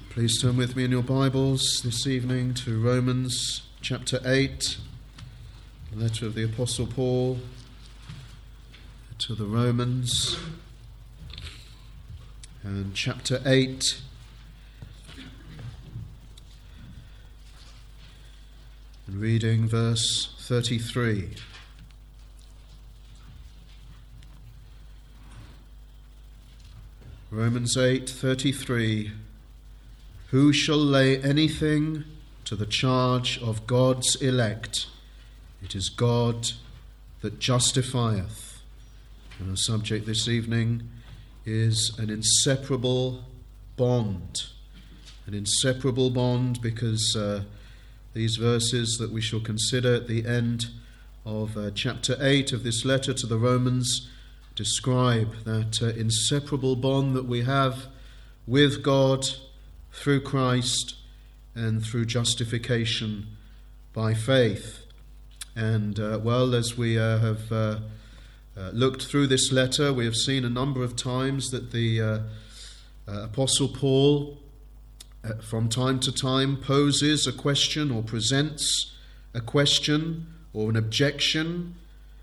Please turn with me in your Bibles this evening to Romans chapter 8, the letter of the Apostle Paul to the Romans, and chapter 8, and reading verse 33. Romans 8:33. Who shall lay anything to the charge of God's elect? It is God that justifieth. And our subject this evening is an inseparable bond. An inseparable bond because these verses that we shall consider at the end of chapter 8 of this letter to the Romans describe that inseparable bond that we have with God through Christ and through justification by faith. And as we have looked through this letter, we have seen a number of times that the Apostle Paul from time to time poses a question or presents a question or an objection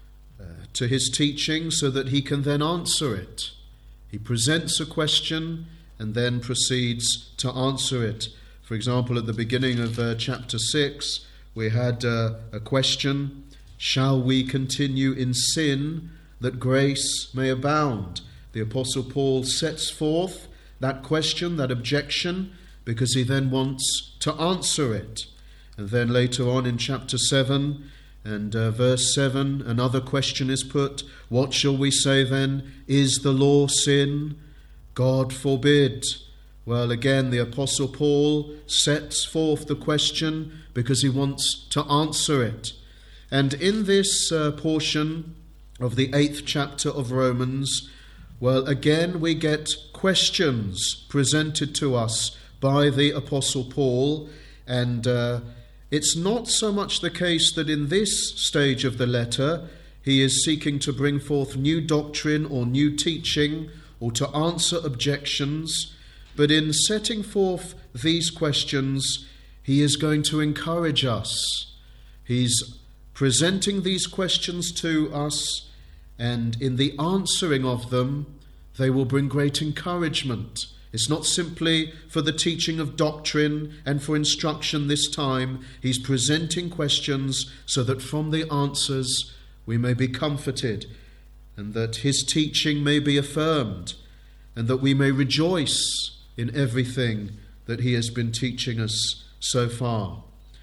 to his teaching so that he can then answer it. He presents a question and then proceeds to answer it. For example, at the beginning of chapter 6, we had a question: shall we continue in sin that grace may abound? The Apostle Paul sets forth that question, that objection, because he then wants to answer it. And then later on in chapter 7 and verse 7, another question is put: what shall we say then? Is the law sin? God forbid. Well, again, the Apostle Paul sets forth the question because he wants to answer it. And in this portion of the 8th chapter of Romans, well, again, we get questions presented to us by the Apostle Paul. And it's not so much the case that in this stage of the letter he is seeking to bring forth new doctrine or new teaching or to answer objections, but in setting forth these questions, he is going to encourage us. He's presenting these questions to us, and in the answering of them, they will bring great encouragement. It's not simply for the teaching of doctrine and for instruction this time. He's presenting questions so that from the answers we may be comforted, and that his teaching may be affirmed, and that we may rejoice in everything that he has been teaching us so far.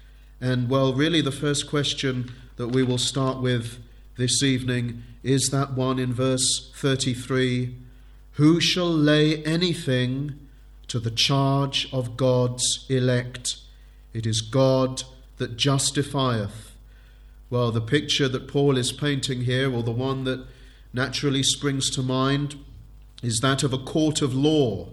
And really the first question that we will start with this evening is that one in verse 33. Who shall lay anything to the charge of God's elect? It is God that justifieth. Well, the picture that Paul is painting here, or the one that naturally springs to mind, is that of a court of law.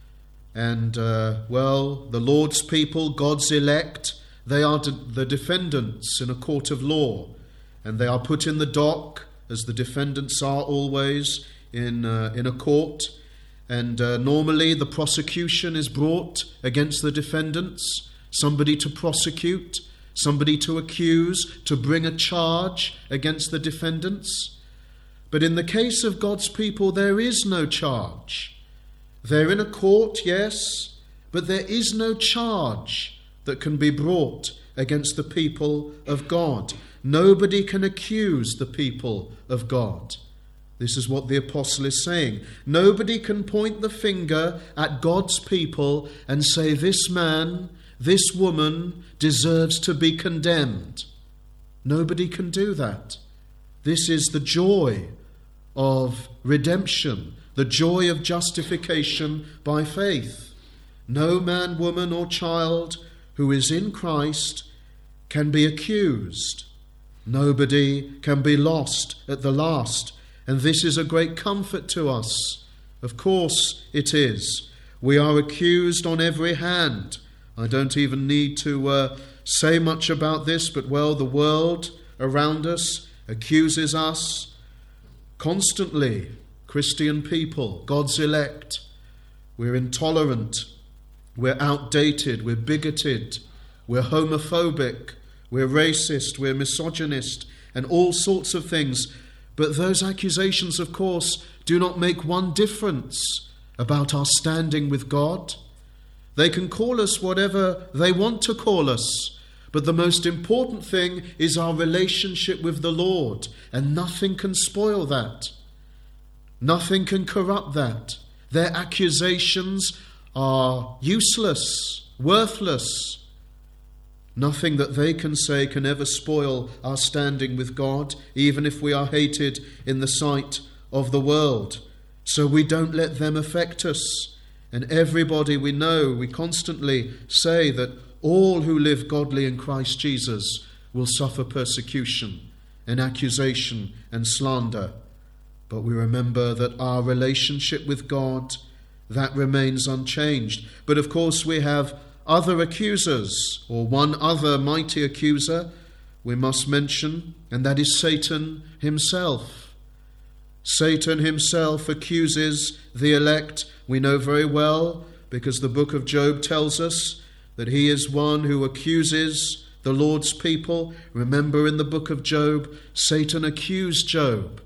And, the Lord's people, God's elect, they are the defendants in a court of law. And they are put in the dock, as the defendants are always in a court. And normally the prosecution is brought against the defendants, somebody to prosecute, somebody to accuse, to bring a charge against the defendants. But in the case of God's people, there is no charge. They're in a court, yes, but there is no charge that can be brought against the people of God. Nobody can accuse the people of God. This is what the apostle is saying. Nobody can point the finger at God's people and say, this man, this woman deserves to be condemned. Nobody can do that. This is the joy of redemption, the joy of justification by faith. No man, woman, or child who is in Christ can be accused. Nobody can be lost at the last. And this is a great comfort to us. Of course it is. We are accused on every hand. I don't even need to say much about this, but the world around us accuses us constantly. Christian people, God's elect, we're intolerant we're outdated, we're bigoted, we're homophobic, we're racist, we're misogynist, and all sorts of things. But those accusations, of course, do not make one difference about our standing with God. They can call us whatever they want to call us, but the most important thing is our relationship with the Lord, and nothing can spoil that. Nothing can corrupt that. Their accusations are useless, worthless. Nothing that they can say can ever spoil our standing with God, even if we are hated in the sight of the world. So we don't let them affect us. And everybody we know, we constantly say that all who live godly in Christ Jesus will suffer persecution and accusation and slander. But we remember that our relationship with God, that remains unchanged. But of course we have other accusers, or one other mighty accuser we must mention, and that is Satan himself. Satan himself accuses the elect. We know very well, because the book of Job tells us that he is one who accuses the Lord's people. Remember, in the book of Job, Satan accused Job.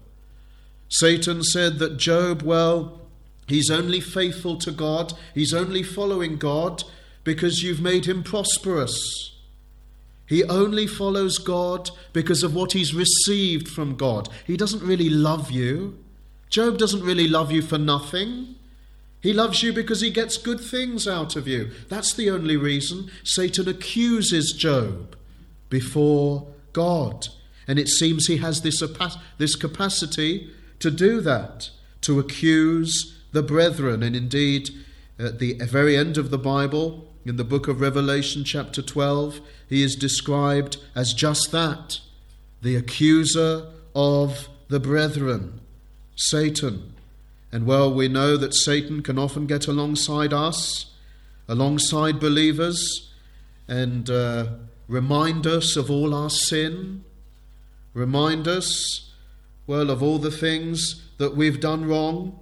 Satan said that Job, well, he's only faithful to God, he's only following God because you've made him prosperous. He only follows God because of what he's received from God. He doesn't really love you. Job doesn't really love you for nothing. He loves you because he gets good things out of you. That's the only reason. Satan accuses Job before God. And it seems he has this capacity to do that, to accuse the brethren. And indeed, at the very end of the Bible, in the book of Revelation chapter 12, he is described as just that, the accuser of the brethren, Satan. And well, we know that Satan can often get alongside us, alongside believers, and remind us of all our sin, remind us, well, of all the things that we've done wrong,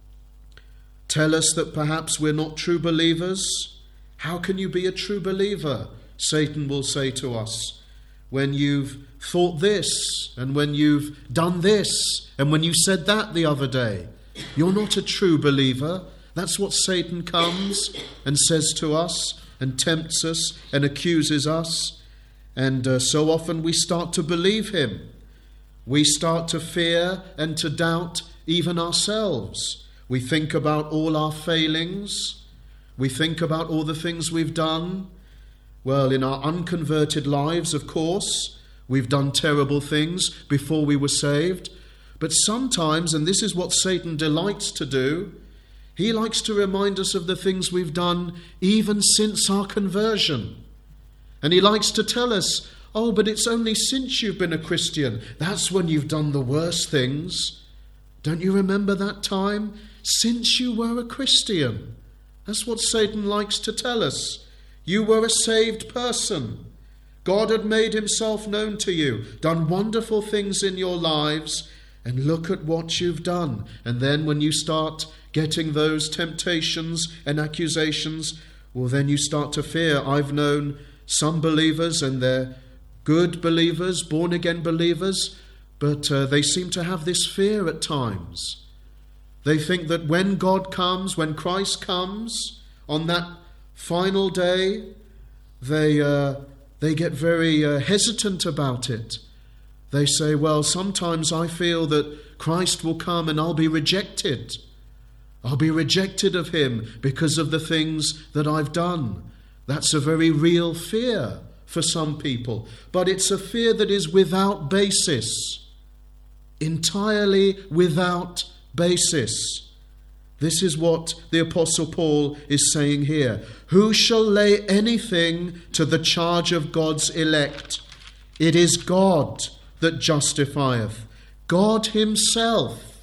tell us that perhaps we're not true believers. How can you be a true believer? Satan will say to us, when you've thought this, and when you've done this, and when you said that the other day. You're not a true believer. That's what Satan comes and says to us and tempts us and accuses us. And so often we start to believe him. We start to fear and to doubt even ourselves. We think about all our failings. We think about all the things we've done. Well, in our unconverted lives, of course, we've done terrible things before we were saved. But sometimes, and this is what Satan delights to do, he likes to remind us of the things we've done even since our conversion. And he likes to tell us, oh, but it's only since you've been a Christian. That's when you've done the worst things. Don't you remember that time? Since you were a Christian. That's what Satan likes to tell us. You were a saved person. God had made himself known to you, done wonderful things in your lives, and look at what you've done. And then when you start getting those temptations and accusations, well, then you start to fear. I've known some believers, and they're good believers, born-again believers, but they seem to have this fear at times. They think that when God comes, when Christ comes, on that final day, they get very hesitant about it. They say, well, sometimes I feel that Christ will come and I'll be rejected. I'll be rejected of him because of the things that I've done. That's a very real fear for some people. But it's a fear that is without basis. Entirely without basis. This is what the Apostle Paul is saying here. Who shall lay anything to the charge of God's elect? It is God that justifieth. God himself.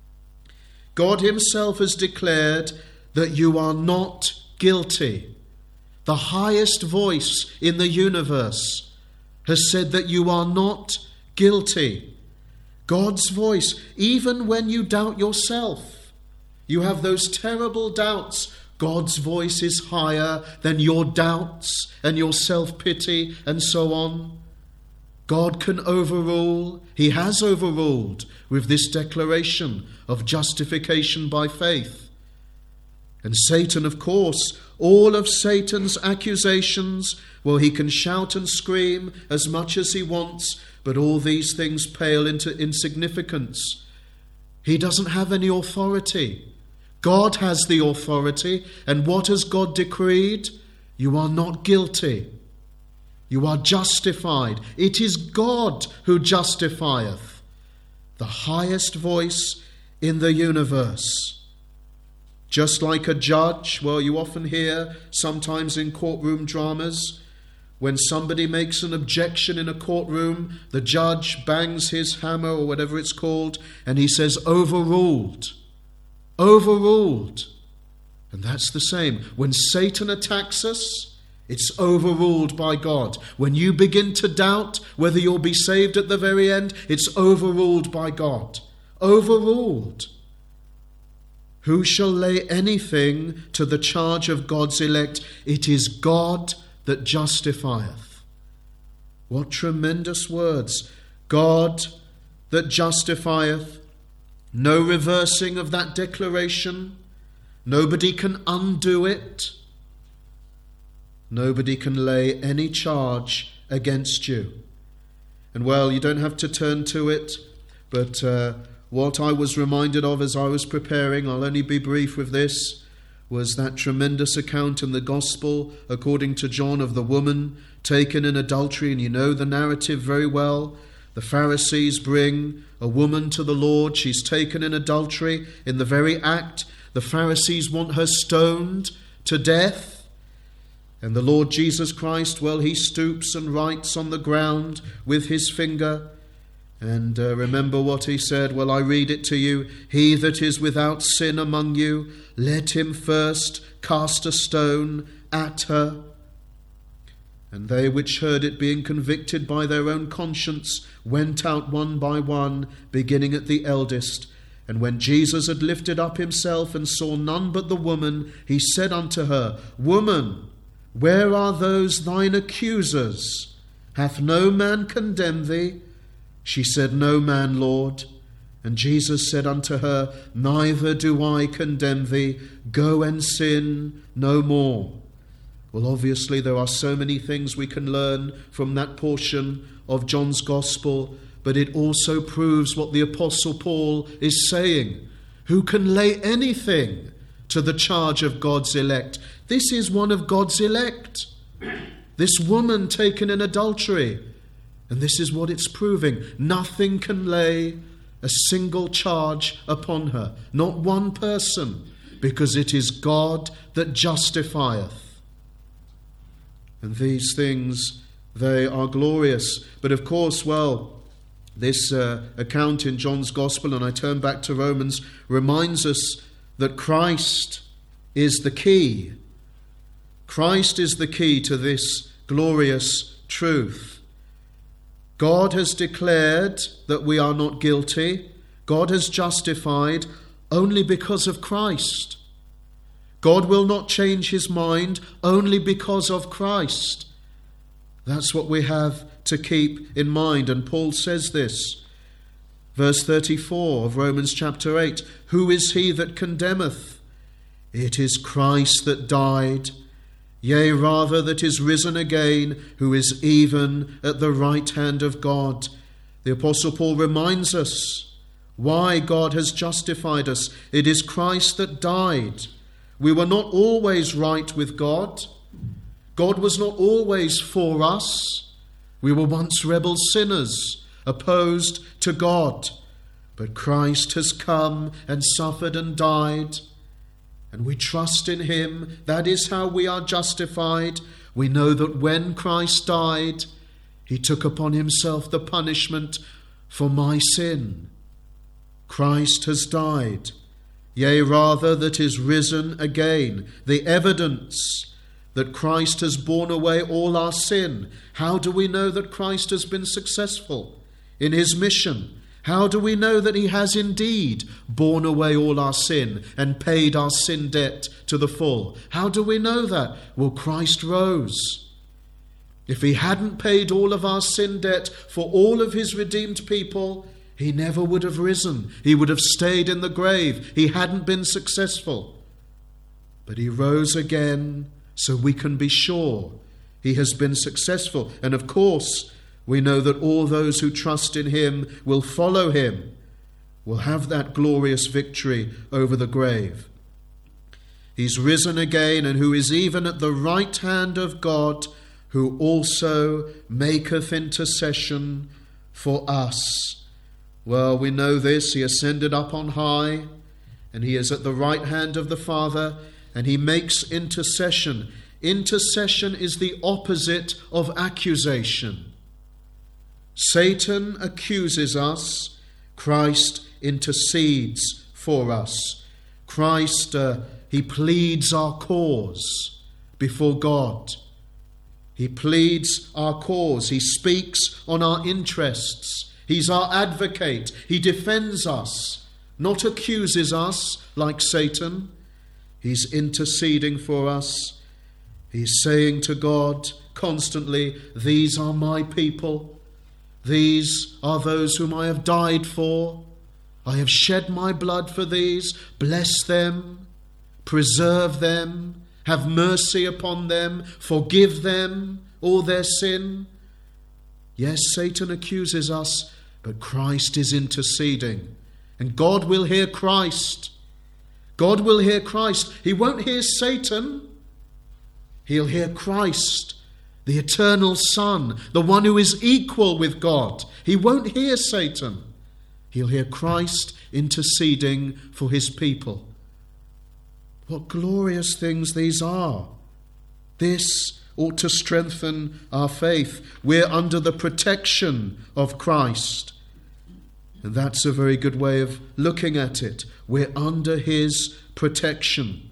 God himself has declared that you are not guilty. The highest voice in the universe has said that you are not guilty. God's voice, even when you doubt yourself. You have those terrible doubts God's voice is higher than your doubts and your self-pity and so on. God can overrule. He has overruled with this declaration of justification by faith. And Satan, of course, all of Satan's accusations, well, he can shout and scream as much as he wants, but all these things pale into insignificance. He doesn't have any authority. God has the authority, and what has God decreed? You are not guilty. You are justified. It is God who justifieth, the highest voice in the universe. Just like a judge, well, you often hear sometimes in courtroom dramas, when somebody makes an objection in a courtroom, the judge bangs his hammer or whatever it's called, and he says, overruled. Overruled. And that's the same. When Satan attacks us, it's overruled by God. When you begin to doubt whether you'll be saved at the very end, it's overruled by God. Overruled. Who shall lay anything to the charge of God's elect? It is God that justifieth. What tremendous words. God that justifieth. No reversing of that declaration. Nobody can undo it. Nobody can lay any charge against you. And well, you don't have to turn to it, but what I was reminded of as I was preparing, I'll only be brief with this, was that tremendous account in the Gospel, according to John, of the woman taken in adultery. And you know the narrative very well. The Pharisees bring a woman to the Lord. She's taken in adultery in the very act. The Pharisees want her stoned to death. And the Lord Jesus Christ, well, he stoops and writes on the ground with his finger. And remember what he said. Well, I read it to you. He that is without sin among you, let him first cast a stone at her. And they which heard it, being convicted by their own conscience, went out one by one, beginning at the eldest. And when Jesus had lifted up himself and saw none but the woman, he said unto her, Woman, where are those thine accusers? Hath no man condemned thee? She said, No man, Lord. And Jesus said unto her, Neither do I condemn thee. Go and sin no more. Well, obviously there are so many things we can learn from that portion of John's Gospel, but it also proves what the Apostle Paul is saying. Who can lay anything to the charge of God's elect? This is one of God's elect. This woman taken in adultery. And this is what it's proving. Nothing can lay a single charge upon her. Not one person. Because it is God that justifieth. And these things, they are glorious. But of course, well, this account in John's Gospel, and I turn back to Romans, reminds us that Christ is the key. Christ is the key to this glorious truth. God has declared that we are not guilty. God has justified only because of Christ. God will not change his mind only because of Christ. That's what we have to keep in mind. And Paul says this, verse 34 of Romans chapter 8, Who is he that condemneth? It is Christ that died, yea, rather that is risen again, who is even at the right hand of God. The Apostle Paul reminds us why God has justified us. It is Christ that died. We were not always right with God. God was not always for us. We were once rebel sinners, opposed to God. But Christ has come and suffered and died. And we trust in him. That is how we are justified. We know that when Christ died, he took upon himself the punishment for my sin. Christ has died. Yea, rather that is risen again. The evidence that Christ has borne away all our sin. How do we know that Christ has been successful in his mission? How do we know that he has indeed borne away all our sin and paid our sin debt to the full? How do we know that? Well, Christ rose. If he hadn't paid all of our sin debt for all of his redeemed people, he never would have risen. He would have stayed in the grave. He hadn't been successful. But he rose again so we can be sure he has been successful. And of course, we know that all those who trust in him will follow him, will have that glorious victory over the grave. He's risen again, and who is even at the right hand of God, who also maketh intercession for us. Well, we know this. He ascended up on high, and he is at the right hand of the Father, and he makes intercession. Intercession is the opposite of accusation. Satan accuses us. Christ intercedes for us. Christ, he pleads our cause before God. He pleads our cause. He speaks on our interests. He's our advocate. He defends us, not accuses us like Satan. He's interceding for us. He's saying to God constantly, these are my people. These are those whom I have died for. I have shed my blood for these. Bless them, preserve them, have mercy upon them, forgive them all their sin. Yes, Satan accuses us, but Christ is interceding. And God will hear Christ. God will hear Christ. He won't hear Satan. He'll hear Christ, the eternal Son, the one who is equal with God. He won't hear Satan. He'll hear Christ interceding for his people. What glorious things these are. This ought to strengthen our faith. We're under the protection of Christ. And that's a very good way of looking at it. We're under his protection.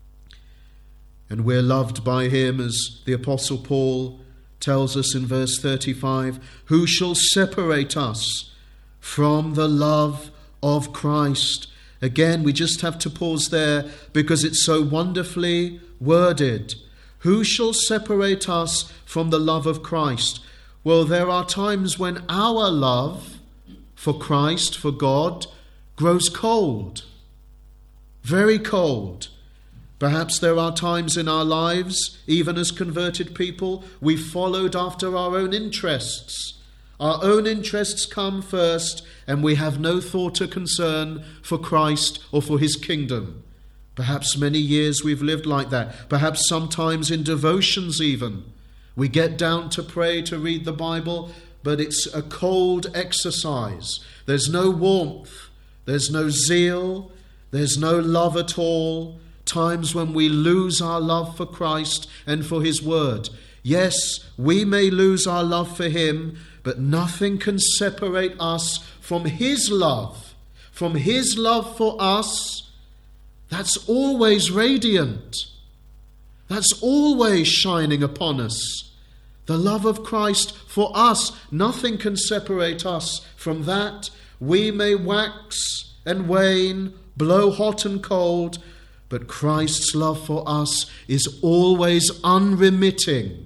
And we're loved by him, as the Apostle Paul tells us in verse 35, who shall separate us from the love of Christ? Again, we just have to pause there because it's so wonderfully worded. Who shall separate us from the love of Christ? Well, there are times when our love for Christ, for God, grows cold, very cold. Perhaps there are times in our lives, even as converted people, we followed after our own interests. Our own interests come first, and we have no thought or concern for Christ or for his kingdom. Perhaps many years we've lived like that. Perhaps sometimes in devotions even. We get down to pray, to read the Bible, but it's a cold exercise. There's no warmth. There's no zeal. There's no love at all. Times when we lose our love for Christ and for his word. Yes, we may lose our love for him, but nothing can separate us from his love. From his love for us, that's always radiant. That's always shining upon us. The love of Christ for us, nothing can separate us from that. We may wax and wane, blow hot and cold, but Christ's love for us is always unremitting,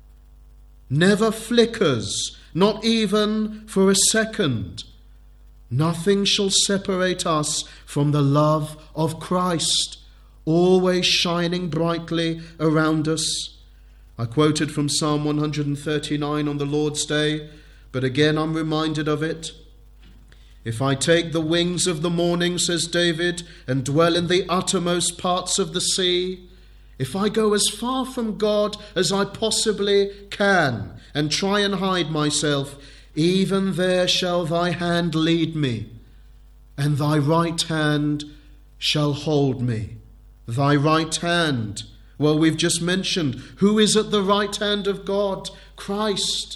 never flickers, not even for a second. Nothing shall separate us from the love of Christ, always shining brightly around us. I quoted from Psalm 139 on the Lord's Day, but again I'm reminded of it. If I take the wings of the morning, says David, and dwell in the uttermost parts of the sea, if I go as far from God as I possibly can and try and hide myself, even there shall thy hand lead me, and thy right hand shall hold me. Thy right hand. Well, we've just mentioned who is at the right hand of God? Christ.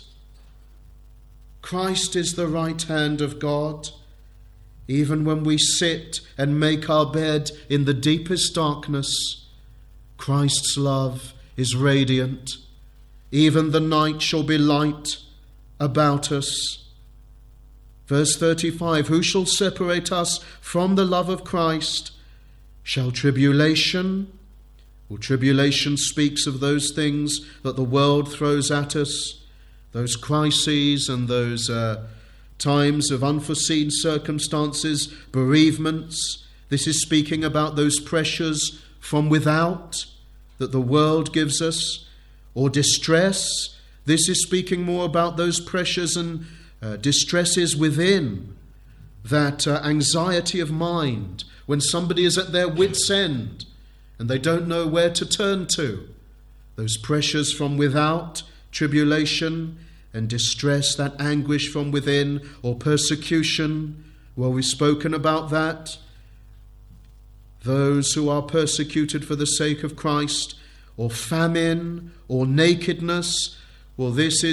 Christ is the right hand of God. Even when we sit and make our bed in the deepest darkness, Christ's love is radiant. Even the night shall be light about us. Verse 35, who shall separate us from the love of Christ? Shall tribulation? Well, tribulation speaks of those things that the world throws at us, those crises and those times of unforeseen circumstances, bereavements. This is speaking about those pressures from without that the world gives us, or distress. This is speaking more about those pressures and distresses within, that anxiety of mind when somebody is at their wit's end and they don't know where to turn to. Those pressures from without, tribulation and distress, that anguish from within, or persecution. Well, we've spoken about that. Those who are persecuted for the sake of Christ, or famine, or nakedness. Well, this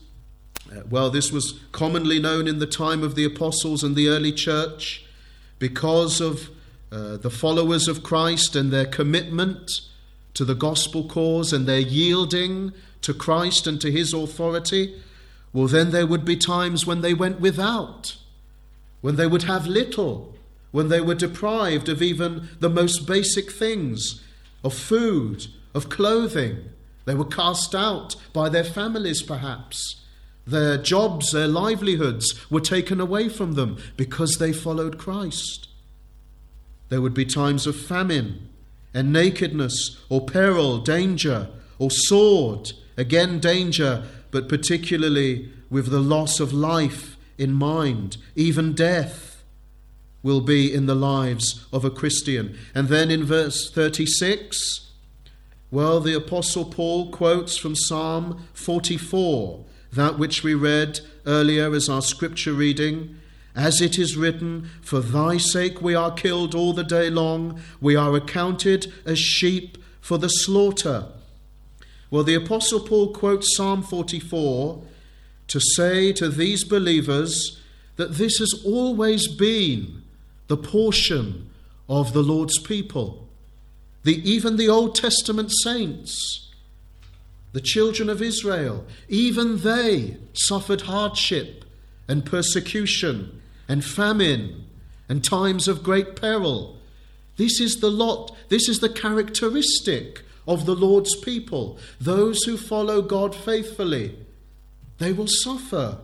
was commonly known in the time of the apostles and the early church, because of the followers of Christ and their commitment to the gospel cause and their yielding to Christ and to his authority. Well, then there would be times when they went without, when they would have little, when they were deprived of even the most basic things, of food, of clothing. They were cast out by their families, perhaps. Their jobs, their livelihoods were taken away from them because they followed Christ. There would be times of famine and nakedness, or peril, danger, or sword, again danger, but particularly with the loss of life in mind. Even death will be in the lives of a Christian. And then in verse 36, well, the Apostle Paul quotes from Psalm 44, that which we read earlier as our scripture reading. As it is written, for thy sake we are killed all the day long, we are accounted as sheep for the slaughter. Well, the Apostle Paul quotes Psalm 44 to say to these believers that this has always been the portion of the Lord's people. Even the Old Testament saints, the children of Israel, even they suffered hardship and persecution and famine and times of great peril. This is the lot, this is the characteristic of the Lord's people. Those who follow God faithfully, they will suffer.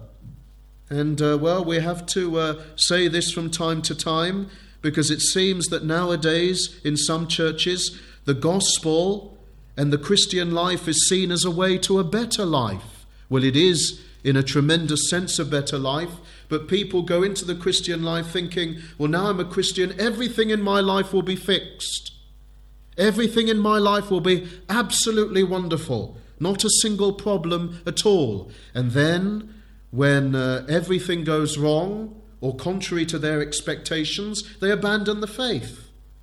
And we have to say this from time to time, because it seems that nowadays in some churches the gospel and the Christian life is seen as a way to a better life. Well, it is in a tremendous sense a better life, but people go into the Christian life thinking, well, now I'm a Christian, everything in my life will be fixed. Everything in my life will be absolutely wonderful. Not a single problem at all. And then when everything goes wrong or contrary to their expectations, they abandon the faith.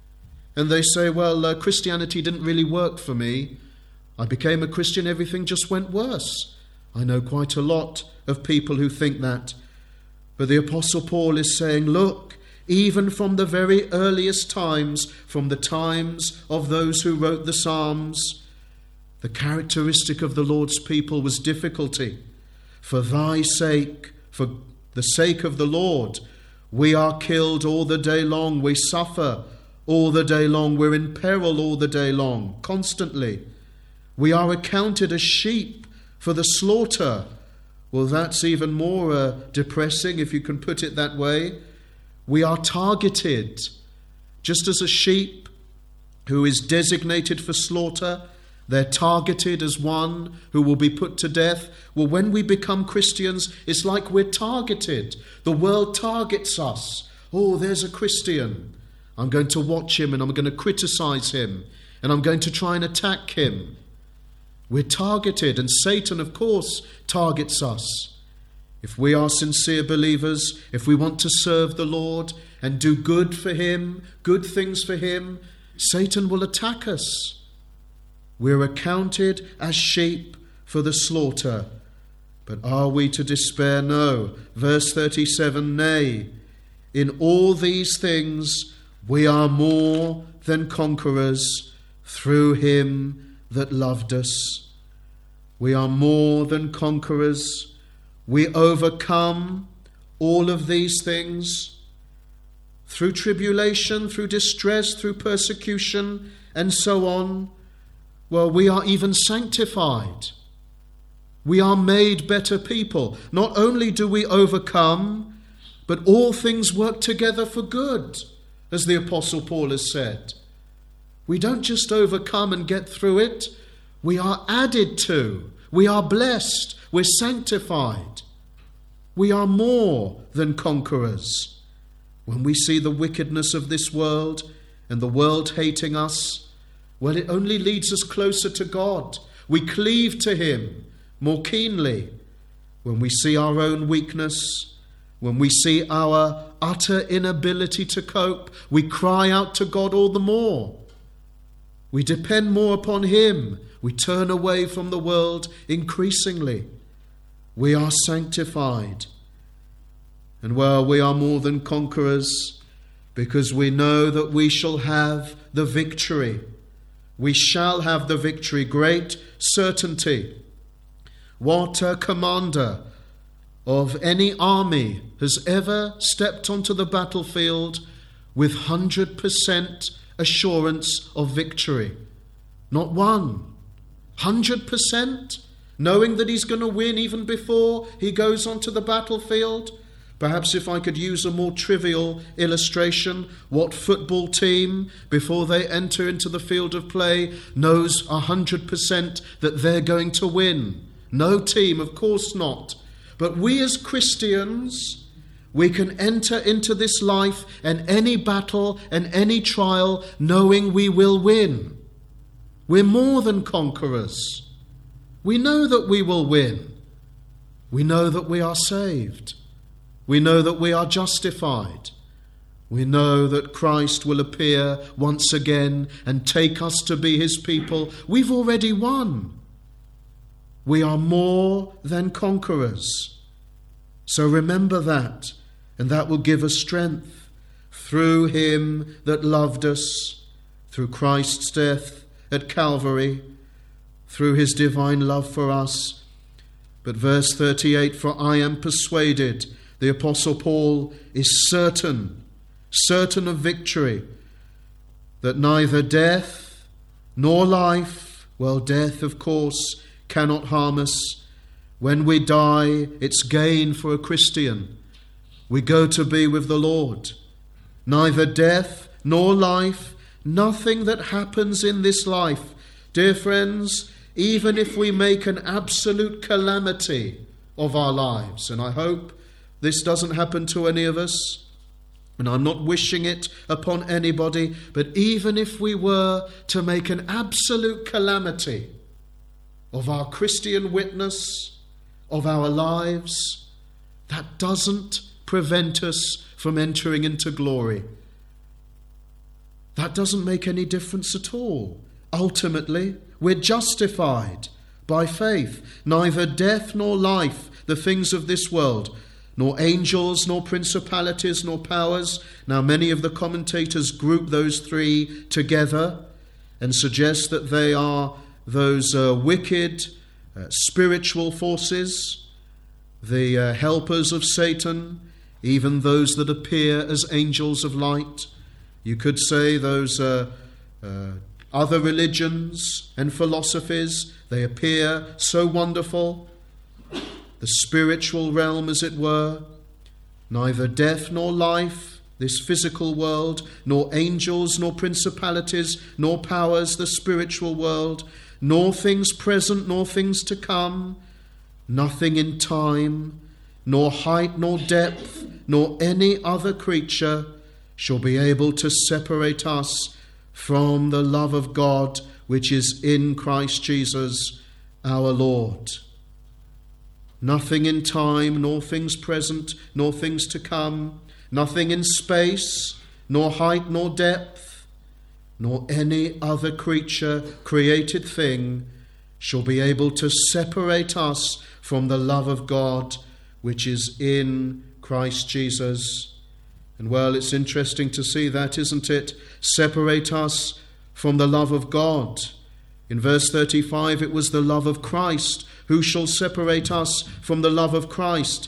And they say, well, Christianity didn't really work for me. I became a Christian, everything just went worse. I know quite a lot of people who think that. But the Apostle Paul is saying, look, even from the very earliest times, from the times of those who wrote the Psalms, the characteristic of the Lord's people was difficulty. For thy sake, for the sake of the Lord, we are killed all the day long, we suffer all the day long, we're in peril all the day long, constantly. We are accounted as sheep for the slaughter. Well, that's even more depressing, if you can put it that way. We are targeted, just as a sheep who is designated for slaughter, they're targeted as one who will be put to death. Well, when we become Christians, it's like we're targeted. The world targets us. Oh, there's a Christian. I'm going to watch him and I'm going to criticize him and I'm going to try and attack him. We're targeted, and Satan, of course, targets us. If we are sincere believers, if we want to serve the Lord and do good for him, good things for him, Satan will attack us. We're accounted as sheep for the slaughter. But are we to despair? No. Verse 37, nay, in all these things we are more than conquerors through him that loved us. We are more than conquerors. We overcome all of these things, through tribulation, through distress, through persecution, and so on, well, we are even sanctified. We are made better people. Not only do we overcome, but all things work together for good, as the Apostle Paul has said. We don't just overcome and get through it. We are added to. We are blessed. We're sanctified. We are more than conquerors. When we see the wickedness of this world and the world hating us, well, it only leads us closer to God. We cleave to Him more keenly. When we see our own weakness, when we see our utter inability to cope, we cry out to God all the more. We depend more upon Him. We turn away from the world increasingly. We are sanctified. And well, we are more than conquerors because we know that we shall have the victory. We shall have the victory, great certainty. What a commander of any army has ever stepped onto the battlefield with 100% assurance of victory? Not one. 100%, knowing that he's going to win even before he goes onto the battlefield. Perhaps if I could use a more trivial illustration, what football team, before they enter into the field of play, knows 100% that they're going to win? No team, of course not. But we as Christians, we can enter into this life and any battle and any trial knowing we will win. We're more than conquerors. We know that we will win. We know that we are saved. We know that we are justified. We know that Christ will appear once again and take us to be His people. We've already won. We are more than conquerors. So remember that, and that will give us strength through Him that loved us, through Christ's death at Calvary, through His divine love for us. But verse 38, for I am persuaded, the Apostle Paul is certain of victory, that neither death nor life, well, death, of course, cannot harm us. When we die, it's gain for a Christian. We go to be with the Lord. Neither death nor life, nothing that happens in this life, dear friends, even if we make an absolute calamity of our lives, and I hope this doesn't happen to any of us, and I'm not wishing it upon anybody, but even if we were to make an absolute calamity of our Christian witness, of our lives, that doesn't prevent us from entering into glory. That doesn't make any difference at all. Ultimately, we're justified by faith. Neither death nor life, the things of this world, nor angels, nor principalities, nor powers. Now, many of the commentators group those three together and suggest that they are those wicked spiritual forces, the helpers of Satan, even those that appear as angels of light. You could say those other religions and philosophies, they appear so wonderful. The spiritual realm, as it were. Neither death nor life, this physical world, nor angels, nor principalities, nor powers, the spiritual world, nor things present, nor things to come, nothing in time, nor height, nor depth, nor any other creature shall be able to separate us from the love of God which is in Christ Jesus our Lord. Nothing in time, nor things present, nor things to come, nothing in space, nor height, nor depth, nor any other creature, created thing, shall be able to separate us from the love of God which is in Christ Jesus. And well, it's interesting to see that, isn't it? Separate us from the love of God. In verse 35, it was the love of Christ. Who shall separate us from the love of Christ?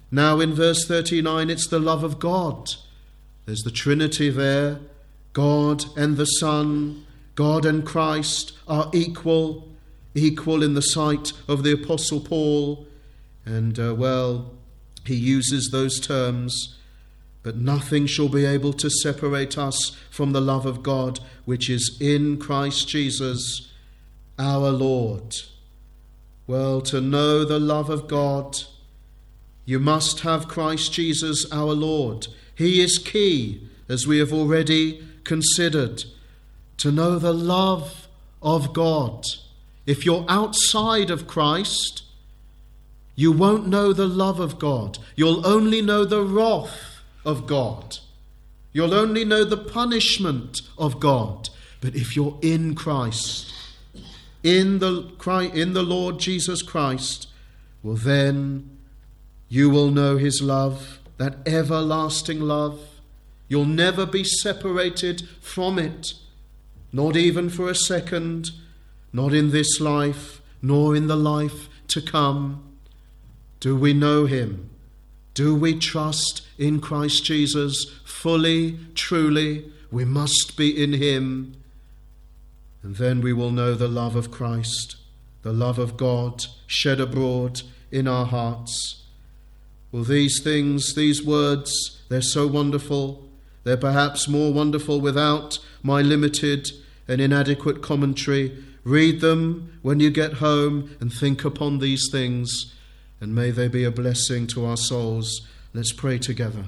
Now in verse 39, it's the love of God. There's the Trinity there. God and the Son, God and Christ are equal in the sight of the Apostle Paul. And, he uses those terms. But nothing shall be able to separate us from the love of God, which is in Christ Jesus, our Lord. Well, to know the love of God, you must have Christ Jesus, our Lord. He is key, as we have already considered, to know the love of God. If you're outside of Christ, you won't know the love of God. You'll only know the wrath of God. You'll only know the punishment of God. But if you're in Christ, in the Lord Jesus Christ, well, then you will know his love, that everlasting love. You'll never be separated from it, not even for a second, not in this life, nor in the life to come. Do we know him? Do we trust in Christ Jesus fully, truly? We must be in him. And then we will know the love of Christ, the love of God shed abroad in our hearts. Well, these things, these words, they're so wonderful. They're perhaps more wonderful without my limited and inadequate commentary. Read them when you get home and think upon these things, and may they be a blessing to our souls. Let's pray together.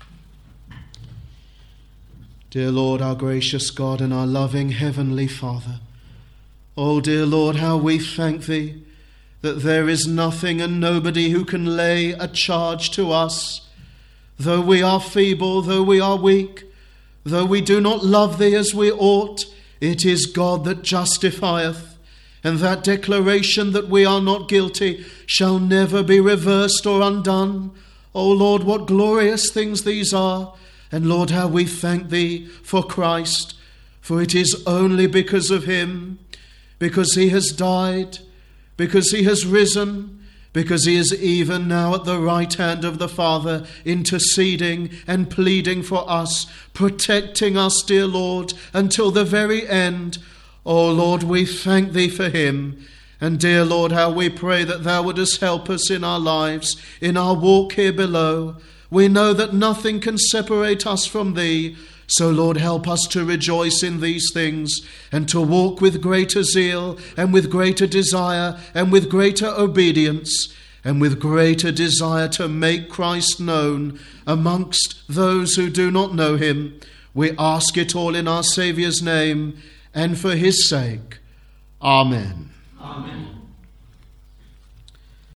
Dear Lord, our gracious God and our loving Heavenly Father, oh dear Lord, how we thank thee that there is nothing and nobody who can lay a charge to us, though we are feeble, though we are weak, though we do not love thee as we ought. It is God that justifieth, and that declaration that we are not guilty shall never be reversed or undone. O Lord, what glorious things these are. And Lord, how we thank thee for Christ, for it is only because of him, because he has died, because he has risen, because he is even now at the right hand of the Father, interceding and pleading for us, protecting us, dear Lord, until the very end. O Lord, we thank thee for him. And dear Lord, how we pray that thou wouldest help us in our lives, in our walk here below. We know that nothing can separate us from thee. So, Lord, help us to rejoice in these things and to walk with greater zeal and with greater desire and with greater obedience and with greater desire to make Christ known amongst those who do not know him. We ask it all in our Saviour's name and for his sake. Amen. Amen.